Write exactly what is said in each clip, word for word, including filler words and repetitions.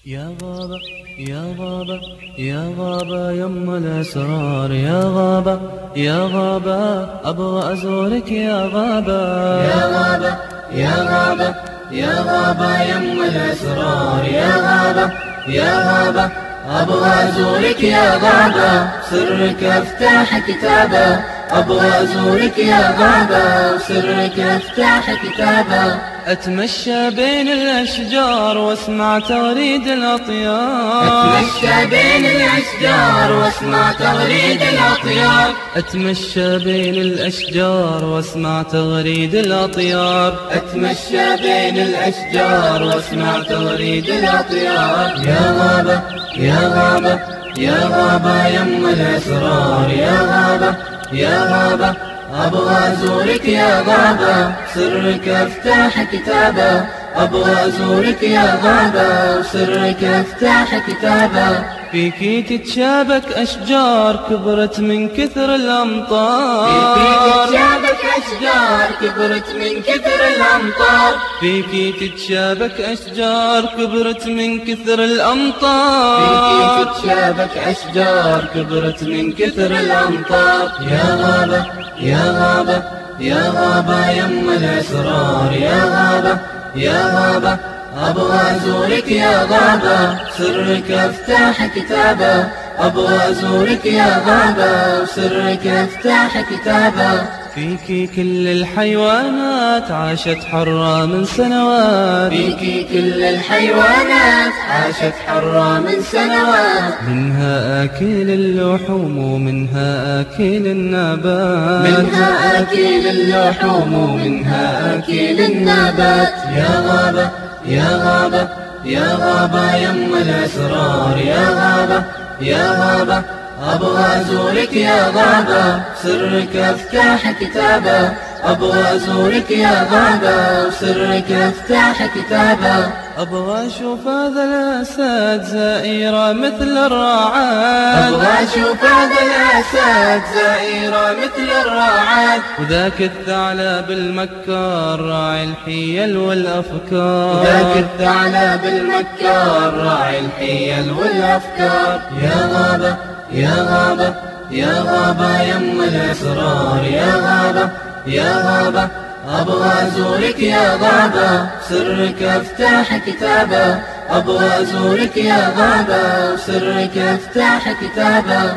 يا غابة يا غابة يا غابة يم الأسرار، يا غابة يا غابة أبغى أزورك يا غابة. يا غابة يا غابة يا غابة يم الأسرار، يا غابة يا غابة أبغى أزورك يا غابة، سرك أفتح كتابه، أبغى أزورك يا غابة، سرك أفتح كتابه. أتمشى بين الأشجار واسمع تغريد الأطيار، أتمشى بين الأشجار واسمع تغريد الأطيار، أتمشى بين الأشجار واسمع تغريد الأطيار، أتمشى بين الأشجار واسمع تغريد الأطيار. يا غابة يا غابة يا غابة يم الأسرار، يا غابة يا غابة أبغى أزورك يا غابة، سرك أفتح كتابه، أبغى أزورك يا غابة، سرك أفتح كتابه. فيكي تتشابك أشجار كبرت من كثر الأمطار، فيكي تتشابك أشجار كبرت من كثر الأمطار، فيكي تتشابك أشجار كبرت من كثر الأمطار، فيكي تتشابك أشجار كبرت من كثر الأمطار. يا غابة يا غابة يا غابة يم الأسرار، يا غابة يا غابة أبغى أزورك يا غابة، سرك أفتح كتابه، أبغى أزورك يا غابة، سرك أفتح كتابه. فيكي كل الحيوانات عاشت حرة من سنوات، فيكي كل الحيوانات عاشت حرة من سنوات، منها آكل اللحوم ومنها آكل النبات، منها آكل اللحوم ومنها آكل النبات. يا غابة يا غابة يا غابة يم الأسرار، يا غابة يا غابة أبغى أزورك يا غابة، سرك أفتح كتابه، أبغى أزورك يا غابة، سرك أفتح كتابه. أبغى أشوف هذا الأسد زائرة مثل الرعاد، أبغى أشوف هذا الأسد زائرة مثل الرعاد، وذاك الثعلب المكار راعي الحيل والأفكار، وذاك الثعلب المكار راعي الحيل والأفكار. يا غابة يا غابة يا غابة يم الأسرار، يا غابة يا غابة أبغى أزورك يا غابة، سرك أفتح كتابه، أبغى أزورك يا غابة، سرك أفتح كتابه.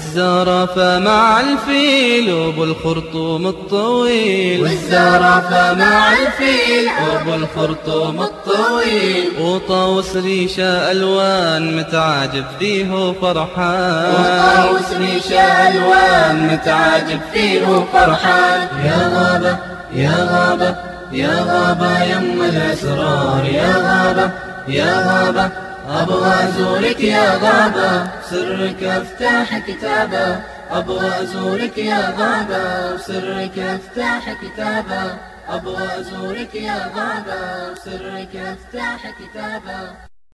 والزرافة مع الفيل وابو الخرطوم الطويل، والزرافة مع الفيل وابو الخرطوم الطويل، وطاووس ريشة ألوان متعاجب فيه وفرحان، وطاووس ريشة ألوان متعاجب فيه وفرحان. يا غابة يا غابة يا غابة يم الأسرار، يا غابة يا غابة أبغى أزورك يا غابة، سرك أفتح كتابه، أبغى أزورك يا غابة، سرك أفتح كتابه، أبغى أزورك يا غابة، سرك أفتح كتابه.